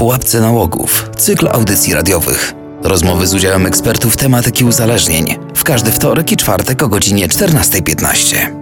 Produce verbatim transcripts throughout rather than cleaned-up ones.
Pułapce nałogów. Cykl audycji radiowych. Rozmowy z udziałem ekspertów tematyki uzależnień. W każdy wtorek i czwartek o godzinie czternasta piętnaście.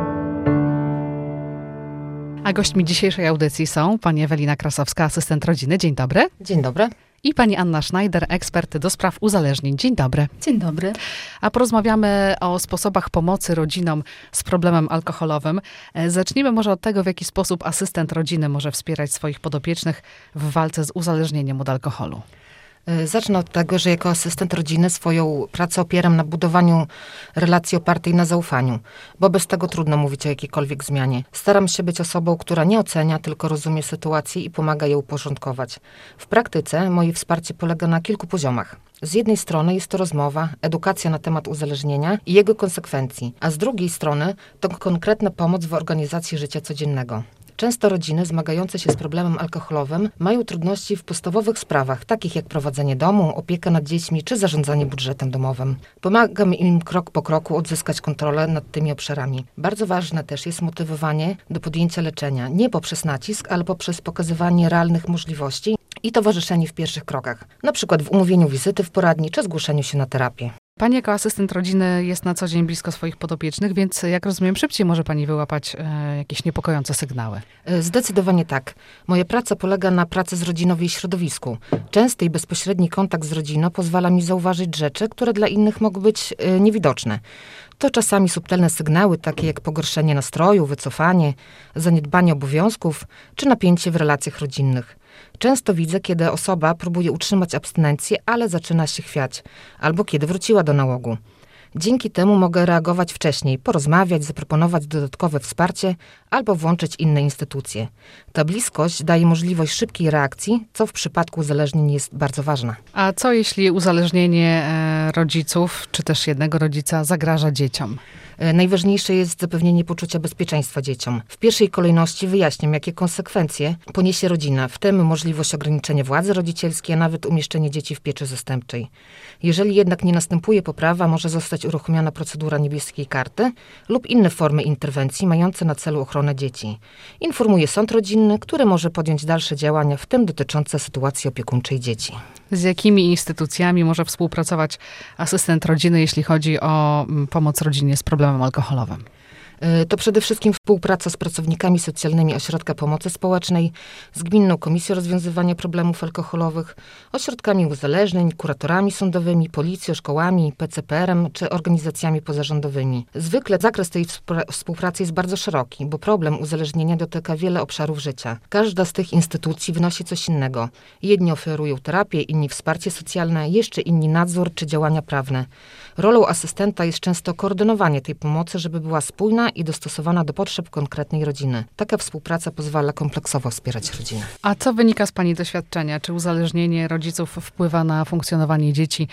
A gośćmi dzisiejszej audycji są pani Ewelina Krasowska, asystent rodziny. Dzień dobry. Dzień dobry. I pani Anna Schneider, ekspert do spraw uzależnień. Dzień dobry. Dzień dobry. A porozmawiamy o sposobach pomocy rodzinom z problemem alkoholowym. Zacznijmy może od tego, w jaki sposób asystent rodziny może wspierać swoich podopiecznych w walce z uzależnieniem od alkoholu. Zacznę od tego, że jako asystent rodziny swoją pracę opieram na budowaniu relacji opartej na zaufaniu, bo bez tego trudno mówić o jakiejkolwiek zmianie. Staram się być osobą, która nie ocenia, tylko rozumie sytuację i pomaga je uporządkować. W praktyce moje wsparcie polega na kilku poziomach. Z jednej strony jest to rozmowa, edukacja na temat uzależnienia i jego konsekwencji, a z drugiej strony to konkretna pomoc w organizacji życia codziennego. Często rodziny zmagające się z problemem alkoholowym mają trudności w podstawowych sprawach, takich jak prowadzenie domu, opieka nad dziećmi czy zarządzanie budżetem domowym. Pomagam im krok po kroku odzyskać kontrolę nad tymi obszarami. Bardzo ważne też jest motywowanie do podjęcia leczenia, nie poprzez nacisk, ale poprzez pokazywanie realnych możliwości i towarzyszenie w pierwszych krokach, na przykład w umówieniu wizyty w poradni czy zgłoszeniu się na terapię. Pani jako asystent rodziny jest na co dzień blisko swoich podopiecznych, więc jak rozumiem, szybciej może pani wyłapać e, jakieś niepokojące sygnały. Zdecydowanie tak. Moja praca polega na pracy z rodziną w jej środowisku. Częsty i bezpośredni kontakt z rodziną pozwala mi zauważyć rzeczy, które dla innych mogą być e, niewidoczne. To czasami subtelne sygnały, takie jak pogorszenie nastroju, wycofanie, zaniedbanie obowiązków czy napięcie w relacjach rodzinnych. Często widzę, kiedy osoba próbuje utrzymać abstynencję, ale zaczyna się chwiać, albo kiedy wróciła do nałogu. Dzięki temu mogę reagować wcześniej, porozmawiać, zaproponować dodatkowe wsparcie albo włączyć inne instytucje. Ta bliskość daje możliwość szybkiej reakcji, co w przypadku uzależnień jest bardzo ważne. A co jeśli uzależnienie e, rodziców, czy też jednego rodzica zagraża dzieciom? Najważniejsze jest zapewnienie poczucia bezpieczeństwa dzieciom. W pierwszej kolejności wyjaśniam, jakie konsekwencje poniesie rodzina, w tym możliwość ograniczenia władzy rodzicielskiej, a nawet umieszczenie dzieci w pieczy zastępczej. Jeżeli jednak nie następuje poprawa, może zostać uruchomiona procedura niebieskiej karty lub inne formy interwencji mające na celu ochronę dzieci. Informuje sąd rodzinny, który może podjąć dalsze działania, w tym dotyczące sytuacji opiekuńczej dzieci. Z jakimi instytucjami może współpracować asystent rodziny, jeśli chodzi o pomoc rodzinie z problemem alkoholowym? To przede wszystkim współpraca z pracownikami socjalnymi Ośrodka Pomocy Społecznej, z Gminną Komisją Rozwiązywania Problemów Alkoholowych, ośrodkami uzależnień, kuratorami sądowymi, policją, szkołami, P C P R-em czy organizacjami pozarządowymi. Zwykle zakres tej współpracy jest bardzo szeroki, bo problem uzależnienia dotyka wiele obszarów życia. Każda z tych instytucji wnosi coś innego. Jedni oferują terapię, inni wsparcie socjalne, jeszcze inni nadzór czy działania prawne. Rolą asystenta jest często koordynowanie tej pomocy, żeby była spójna i dostosowana do potrzeb konkretnej rodziny. Taka współpraca pozwala kompleksowo wspierać rodzinę. A co wynika z pani doświadczenia? Czy uzależnienie rodziców wpływa na funkcjonowanie dzieci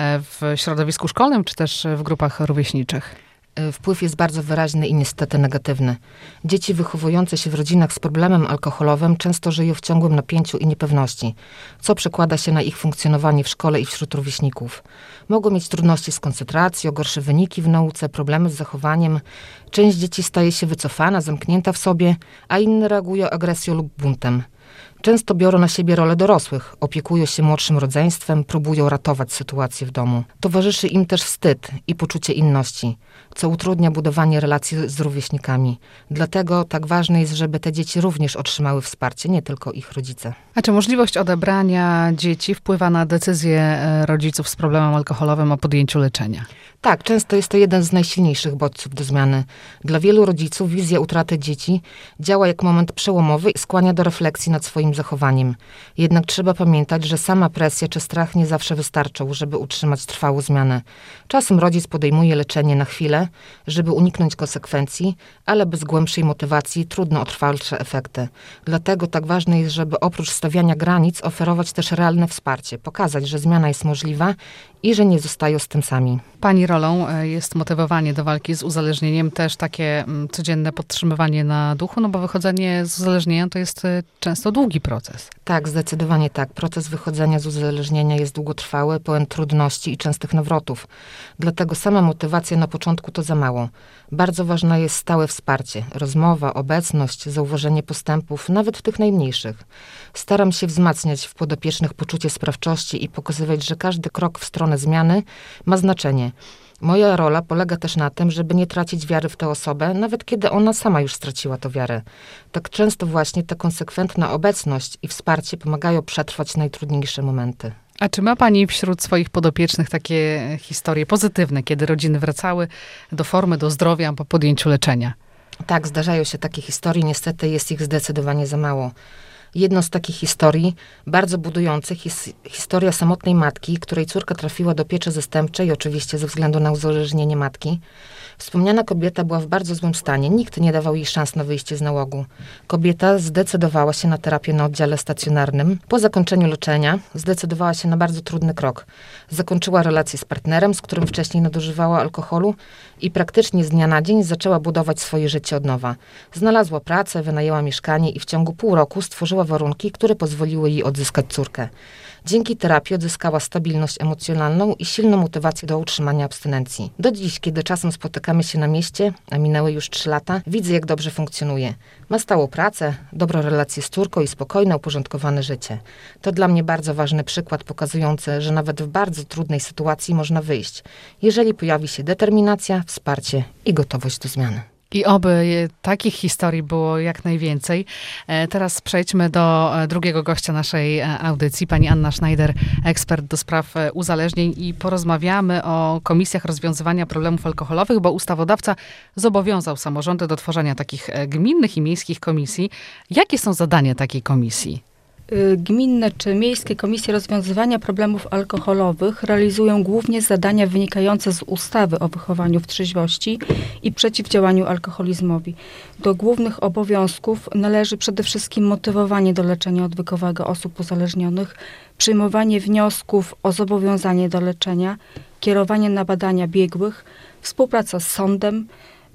w środowisku szkolnym, czy też w grupach rówieśniczych? Wpływ jest bardzo wyraźny i niestety negatywny. Dzieci wychowujące się w rodzinach z problemem alkoholowym często żyją w ciągłym napięciu i niepewności, co przekłada się na ich funkcjonowanie w szkole i wśród rówieśników. Mogą mieć trudności z koncentracją, gorsze wyniki w nauce, problemy z zachowaniem. Część dzieci staje się wycofana, zamknięta w sobie, a inne reagują agresją lub buntem. Często biorą na siebie rolę dorosłych, opiekują się młodszym rodzeństwem, próbują ratować sytuację w domu. Towarzyszy im też wstyd i poczucie inności, co utrudnia budowanie relacji z rówieśnikami. Dlatego tak ważne jest, żeby te dzieci również otrzymały wsparcie, nie tylko ich rodzice. A czy możliwość odebrania dzieci wpływa na decyzję rodziców z problemem alkoholowym o podjęciu leczenia? Tak, często jest to jeden z najsilniejszych bodźców do zmiany. Dla wielu rodziców wizja utraty dzieci działa jak moment przełomowy i skłania do refleksji nad swoim zachowaniem. Jednak trzeba pamiętać, że sama presja czy strach nie zawsze wystarczą, żeby utrzymać trwałą zmianę. Czasem rodzic podejmuje leczenie na chwilę, żeby uniknąć konsekwencji, ale bez głębszej motywacji trudno o trwalsze efekty. Dlatego tak ważne jest, żeby oprócz stawiania granic oferować też realne wsparcie, pokazać, że zmiana jest możliwa i że nie zostają z tym sami. Pani rolą jest motywowanie do walki z uzależnieniem, też takie codzienne podtrzymywanie na duchu, no bo wychodzenie z uzależnienia to jest często długi długi proces. Tak, zdecydowanie tak. Proces wychodzenia z uzależnienia jest długotrwały, pełen trudności i częstych nawrotów. Dlatego sama motywacja na początku to za mało. Bardzo ważne jest stałe wsparcie, rozmowa, obecność, zauważenie postępów, nawet w tych najmniejszych. Staram się wzmacniać w podopiecznych poczucie sprawczości i pokazywać, że każdy krok w stronę zmiany ma znaczenie. Moja rola polega też na tym, żeby nie tracić wiary w tę osobę, nawet kiedy ona sama już straciła tę wiarę. Tak często właśnie ta konsekwentna obecność i wsparcie pomagają przetrwać najtrudniejsze momenty. A czy ma pani wśród swoich podopiecznych takie historie pozytywne, kiedy rodziny wracały do formy, do zdrowia po podjęciu leczenia? Tak, zdarzają się takie historie, niestety jest ich zdecydowanie za mało. Jedną z takich historii, bardzo budujących, jest historia samotnej matki, której córka trafiła do pieczy zastępczej, oczywiście ze względu na uzależnienie matki. Wspomniana kobieta była w bardzo złym stanie. Nikt nie dawał jej szans na wyjście z nałogu. Kobieta zdecydowała się na terapię na oddziale stacjonarnym. Po zakończeniu leczenia zdecydowała się na bardzo trudny krok. Zakończyła relację z partnerem, z którym wcześniej nadużywała alkoholu i praktycznie z dnia na dzień zaczęła budować swoje życie od nowa. Znalazła pracę, wynajęła mieszkanie i w ciągu pół roku stworzyła warunki, które pozwoliły jej odzyskać córkę. Dzięki terapii odzyskała stabilność emocjonalną i silną motywację do utrzymania abstynencji. Do dziś, kiedy czasem spotykamy się na mieście, a minęły już trzy lata, widzę, jak dobrze funkcjonuje. Ma stałą pracę, dobrą relację z córką i spokojne, uporządkowane życie. To dla mnie bardzo ważny przykład pokazujący, że nawet w bardzo trudnej sytuacji można wyjść, jeżeli pojawi się determinacja, wsparcie i gotowość do zmiany. I oby takich historii było jak najwięcej. Teraz przejdźmy do drugiego gościa naszej audycji, pani Anna Schneider, ekspert do spraw uzależnień, i porozmawiamy o komisjach rozwiązywania problemów alkoholowych, bo ustawodawca zobowiązał samorządy do tworzenia takich gminnych i miejskich komisji. Jakie są zadania takiej komisji? Gminne czy miejskie komisje rozwiązywania problemów alkoholowych realizują głównie zadania wynikające z ustawy o wychowaniu w trzeźwości i przeciwdziałaniu alkoholizmowi. Do głównych obowiązków należy przede wszystkim motywowanie do leczenia odwykowego osób uzależnionych, przyjmowanie wniosków o zobowiązanie do leczenia, kierowanie na badania biegłych, współpraca z sądem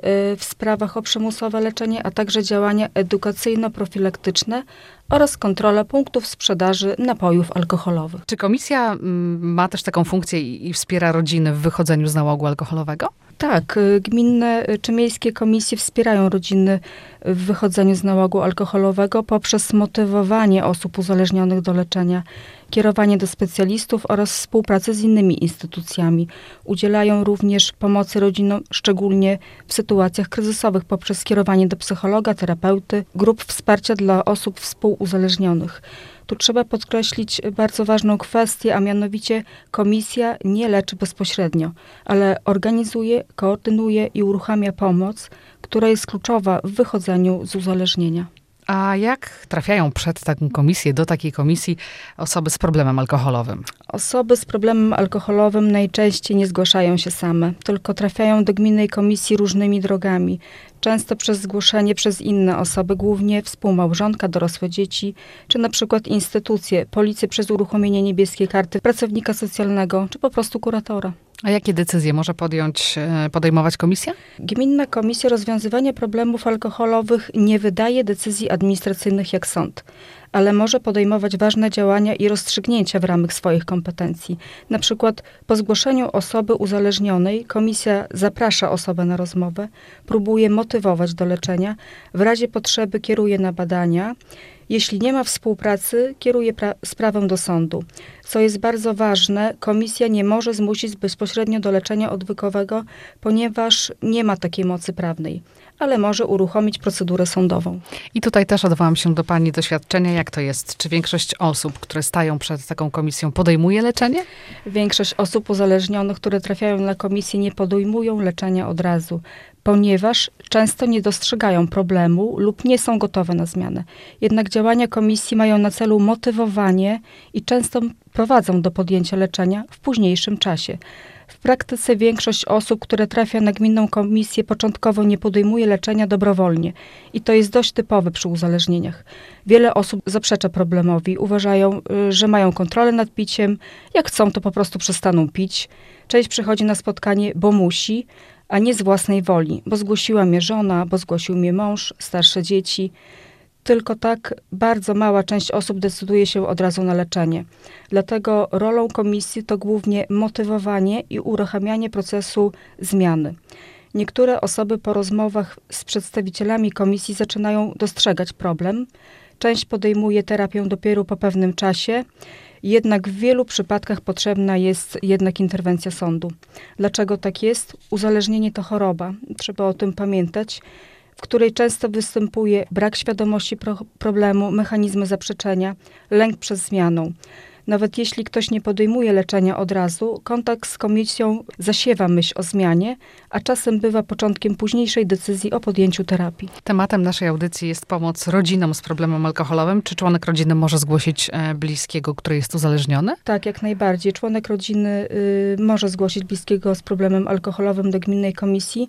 w sprawach o przymusowe leczenie, a także działania edukacyjno-profilaktyczne oraz kontrola punktów sprzedaży napojów alkoholowych. Czy komisja ma też taką funkcję i, i wspiera rodziny w wychodzeniu z nałogu alkoholowego? Tak, gminne czy miejskie komisje wspierają rodziny w wychodzeniu z nałogu alkoholowego poprzez motywowanie osób uzależnionych do leczenia, kierowanie do specjalistów oraz współpracę z innymi instytucjami. Udzielają również pomocy rodzinom, szczególnie w sytuacjach kryzysowych, poprzez kierowanie do psychologa, terapeuty, grup wsparcia dla osób współuzależnionych. Tu trzeba podkreślić bardzo ważną kwestię, a mianowicie komisja nie leczy bezpośrednio, ale organizuje, koordynuje i uruchamia pomoc, która jest kluczowa w wychodzeniu z uzależnienia. A jak trafiają przed taką komisję, do takiej komisji osoby z problemem alkoholowym? Osoby z problemem alkoholowym najczęściej nie zgłaszają się same, tylko trafiają do gminnej komisji różnymi drogami. Często przez zgłoszenie przez inne osoby, głównie współmałżonka, dorosłe dzieci, czy na przykład instytucje, policję przez uruchomienie niebieskiej karty, pracownika socjalnego, czy po prostu kuratora. A jakie decyzje może podjąć, podejmować komisja? Gminna Komisja Rozwiązywania Problemów Alkoholowych nie wydaje decyzji administracyjnych jak sąd, ale może podejmować ważne działania i rozstrzygnięcia w ramach swoich kompetencji. Na przykład po zgłoszeniu osoby uzależnionej komisja zaprasza osobę na rozmowę, próbuje motywować do leczenia, w razie potrzeby kieruje na badania. Jeśli nie ma współpracy, kieruje pra- sprawę do sądu. Co jest bardzo ważne, komisja nie może zmusić bezpośrednio do leczenia odwykowego, ponieważ nie ma takiej mocy prawnej, ale może uruchomić procedurę sądową. I tutaj też odwołam się do pani doświadczenia. Jak to jest? Czy większość osób, które stają przed taką komisją, podejmuje leczenie? Większość osób uzależnionych, które trafiają na komisję, nie podejmują leczenia od razu, ponieważ często nie dostrzegają problemu lub nie są gotowe na zmianę. Jednak działania komisji mają na celu motywowanie i często prowadzą do podjęcia leczenia w późniejszym czasie. W praktyce większość osób, które trafia na gminną komisję, początkowo nie podejmuje leczenia dobrowolnie. I to jest dość typowe przy uzależnieniach. Wiele osób zaprzecza problemowi, uważają, że mają kontrolę nad piciem. Jak chcą, to po prostu przestaną pić. Część przychodzi na spotkanie, bo musi, a nie z własnej woli, bo zgłosiła mnie żona, bo zgłosił mnie mąż, starsze dzieci. Tylko tak bardzo mała część osób decyduje się od razu na leczenie. Dlatego rolą komisji to głównie motywowanie i uruchamianie procesu zmiany. Niektóre osoby po rozmowach z przedstawicielami komisji zaczynają dostrzegać problem. Część podejmuje terapię dopiero po pewnym czasie, jednak w wielu przypadkach potrzebna jest jednak interwencja sądu. Dlaczego tak jest? Uzależnienie to choroba, trzeba o tym pamiętać, w której często występuje brak świadomości pro- problemu, mechanizmy zaprzeczenia, lęk przed zmianą. Nawet jeśli ktoś nie podejmuje leczenia od razu, kontakt z komisją zasiewa myśl o zmianie, a czasem bywa początkiem późniejszej decyzji o podjęciu terapii. Tematem naszej audycji jest pomoc rodzinom z problemem alkoholowym. Czy członek rodziny może zgłosić e, bliskiego, który jest uzależniony? Tak, jak najbardziej. Członek rodziny y, może zgłosić bliskiego z problemem alkoholowym do gminnej komisji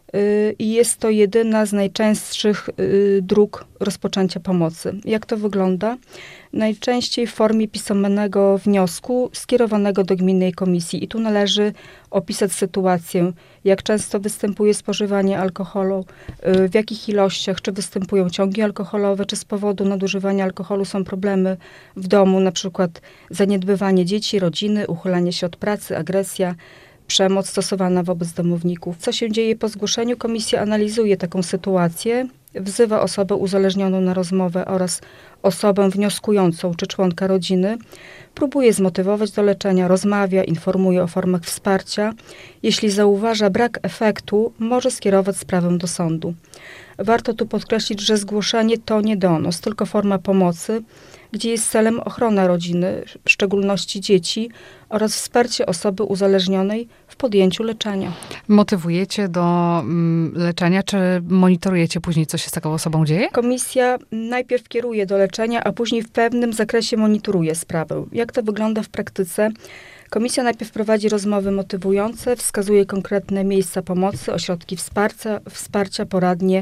y, i jest to jedyna z najczęstszych y, dróg rozpoczęcia pomocy. Jak to wygląda? Najczęściej w formie pisemnego wniosku skierowanego do gminnej komisji. I tu należy opisać sytuację, jak często występuje spożywanie alkoholu, w jakich ilościach, czy występują ciągi alkoholowe, czy z powodu nadużywania alkoholu są problemy w domu, na przykład zaniedbywanie dzieci, rodziny, uchylanie się od pracy, agresja, przemoc stosowana wobec domowników. Co się dzieje po zgłoszeniu? Komisja analizuje taką sytuację, wzywa osobę uzależnioną na rozmowę oraz osobę wnioskującą czy członka rodziny, próbuje zmotywować do leczenia, rozmawia, informuje o formach wsparcia. Jeśli zauważa brak efektu, może skierować sprawę do sądu. Warto tu podkreślić, że zgłoszenie to nie donos, tylko forma pomocy, gdzie jest celem ochrona rodziny, w szczególności dzieci, oraz wsparcie osoby uzależnionej w podjęciu leczenia. Motywujecie do mm, leczenia, czy monitorujecie później, co się z taką osobą dzieje? Komisja najpierw kieruje do leczenia, a później w pewnym zakresie monitoruje sprawę. Jak to wygląda w praktyce? Komisja najpierw prowadzi rozmowy motywujące, wskazuje konkretne miejsca pomocy, ośrodki wsparcia, wsparcia poradnie.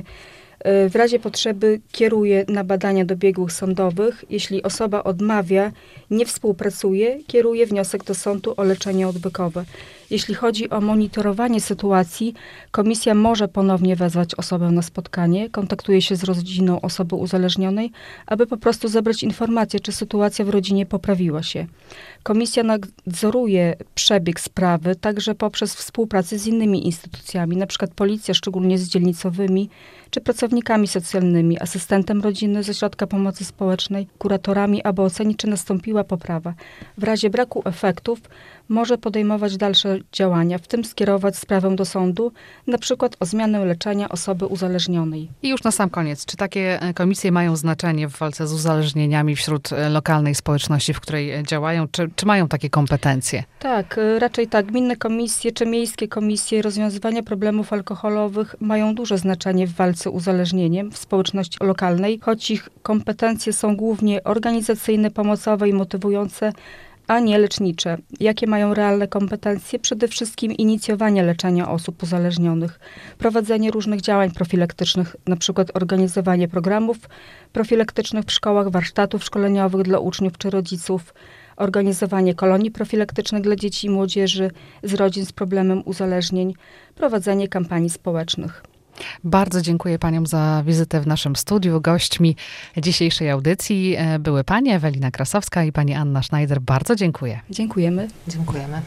W razie potrzeby kieruje na badania do biegłych sądowych. Jeśli osoba odmawia, nie współpracuje, kieruje wniosek do sądu o leczenie odwykowe. Jeśli chodzi o monitorowanie sytuacji, komisja może ponownie wezwać osobę na spotkanie, kontaktuje się z rodziną osoby uzależnionej, aby po prostu zebrać informację, czy sytuacja w rodzinie poprawiła się. Komisja nadzoruje przebieg sprawy także poprzez współpracę z innymi instytucjami, np. policja, szczególnie z dzielnicowymi, czy pracownikami socjalnymi, asystentem rodziny z ośrodka pomocy społecznej, kuratorami, aby ocenić, czy nastąpiła poprawa. W razie braku efektów może podejmować dalsze działania, w tym skierować sprawę do sądu, na przykład o zmianę leczenia osoby uzależnionej. I już na sam koniec, czy takie komisje mają znaczenie w walce z uzależnieniami wśród lokalnej społeczności, w której działają, czy, czy mają takie kompetencje? Tak, raczej tak. Gminne komisje czy miejskie komisje rozwiązywania problemów alkoholowych mają duże znaczenie w walce z uzależnieniem w społeczności lokalnej, choć ich kompetencje są głównie organizacyjne, pomocowe i motywujące, a nie lecznicze. Jakie mają realne kompetencje? Przede wszystkim inicjowanie leczenia osób uzależnionych, prowadzenie różnych działań profilaktycznych, na przykład organizowanie programów profilaktycznych w szkołach, warsztatów szkoleniowych dla uczniów czy rodziców, organizowanie kolonii profilaktycznych dla dzieci i młodzieży z rodzin z problemem uzależnień, prowadzenie kampanii społecznych. Bardzo dziękuję paniom za wizytę w naszym studiu. Gośćmi dzisiejszej audycji były pani Ewelina Krasowska i pani Anna Schneider. Bardzo dziękuję. Dziękujemy. Dziękujemy.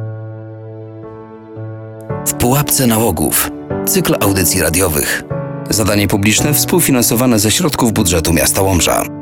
W pułapce nałogów. Cykl audycji radiowych. Zadanie publiczne współfinansowane ze środków budżetu miasta Łomża.